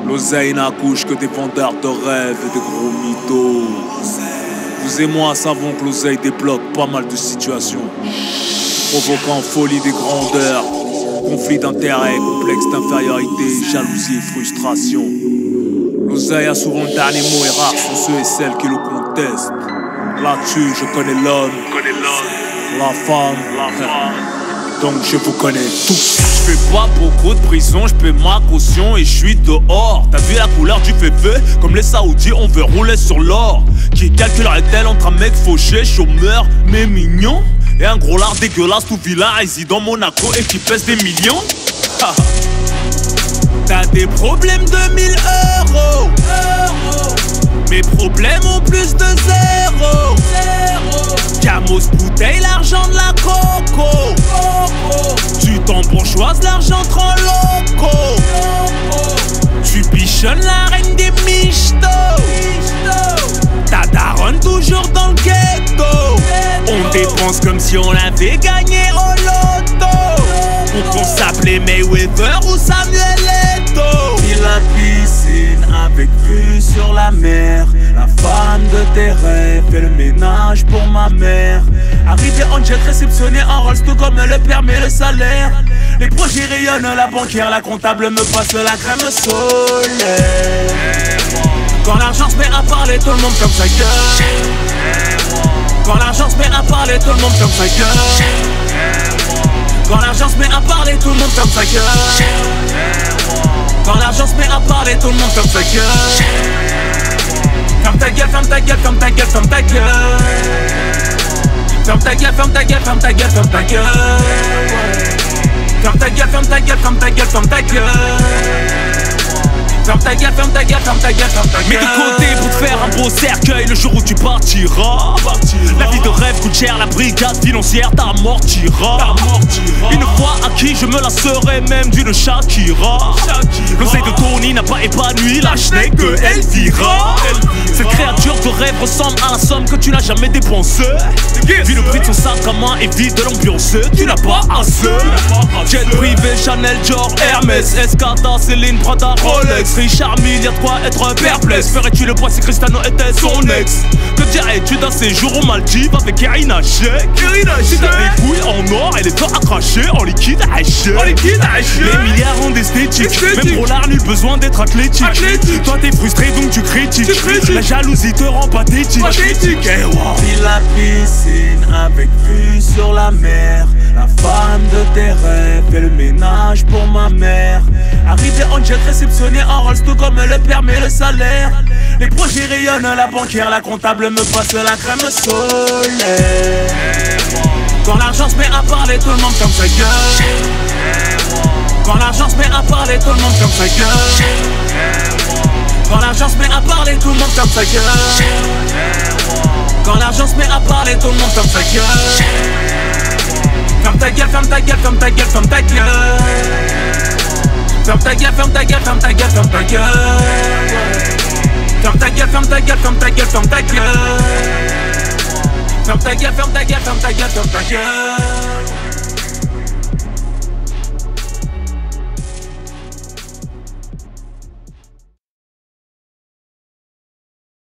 L'oseille n'accouche que des vendeurs de rêves et des gros mythos. Vous et moi savons que l'oseille débloque pas mal de situations, provoquant folie des grandeurs, conflit d'intérêts, complexe d'infériorité, jalousie et frustration. L'oseille a souvent le dernier mot et rares sont ceux et celles qui le contestent. Là-dessus, je connais l'homme, la femme, donc je vous connais tous. Je fais pas beaucoup de prison, je paie ma caution et je suis dehors. T'as vu la couleur du féfé? Comme les Saoudis, on veut rouler sur l'or. Qui calculerait-elle entre un mec fauché, chômeur, mais mignon, et un gros lard dégueulasse tout vilain résident Monaco et qui pèse des millions? T'as des problèmes de 1000 euros. Mes problèmes ont plus de zéro. Camos bouteille, l'argent de la coco. Tu t'embourgeoises, l'argent te rend loco. Tu bichonnes la reine des michtos. Ta daronne toujours dans le ghetto. On dépense comme si on l'avait gagné au loto. On pense s'appeler Mayweather ou Samuel Eto'o. Puis la piscine avec vue sur la mer. La femme de tes rêves fait le ménage pour ma mère. Arrivé en jet, réceptionné en Rolls, tout comme le permet le salaire. Les projets rayonnent, la banquière, la comptable me passe la crème solaire. Quand l'argent se met à parler, tout le monde ferme sa gueule. Quand l'argent se met à parler, tout le monde ferme sa gueule. Quand l'argent se met à parler, tout le monde ferme sa gueule. Quand l'argent se met à parler, tout le monde ferme sa gueule. Ferme ta gueule, ferme ta gueule, ferme ta gueule, ferme ta gueule. Ferme ta gueule, ferme ta gueule, ferme ta gueule, ferme ta gueule. Ferme ta gueule, ferme ta gueule, ferme ta gueule, ferme ta gueule. Ferme ta gueule, ferme ta gueule, ferme ta gueule, ferme ta gueule. Mets de côté pour te faire un beau cercueil le jour où tu partiras. La vie de rêve coûte cher, la brigade financière t'amortira. Une fois acquis, je me lasserai même d'une Shakira. L'oseille de Tony n'a pas épanoui la schneck de Elvira. Cette créature de rêve ressemble à la somme que tu n'as jamais dépensée. Vu le prix de son sac à main et vide de l'ambiance, tu n'as pas assez. Jet privé, Chanel, Dior, Hermès, Escada, Céline, Prada, Rolex. Richard Mille, y'a de quoi être perplexe. Ferais-tu le poids si Cristiano était son ex? Que dirais-tu d'un séjour aux Maldives avec Irina Shayk? Si t'as des couilles en or et les dents à cracher en liquide haché. Les milliards ont d'esthétique, même pour l'art nul besoin d'être athlétique. Toi t'es frustré donc tu critiques. La jalousie te rend pathétique. Puis la piscine avec vue sur la mer. La femme de tes rêves fait le ménage pour ma mère. Arrivé en jet, réceptionné en Rolls, tout comme le permet le salaire. Les projets rayonnent, la banquière, la comptable me passe la crème solaire. Quand l'argent se met à parler, tout le monde ferme sa gueule. Quand l'argent se met à parler, tout le monde ferme sa gueule. Quand l'argent se met à parler, tout le monde ferme sa gueule. Quand l'argent se met à parler, tout le monde ferme sa gueule. Ferme ta gueule, ferme ta gueule, ferme ta gueule, ferme ta gueule. Ferme ta gueule, ferme ta gueule, ferme ta gueule, ferme ta gueule. Ferme ta gueule, ferme ta gueule, ferme ta gueule, ferme ta gueule. Ferme ta gueule, ferme ta gueule, ferme ta gueule, ferme ta gueule.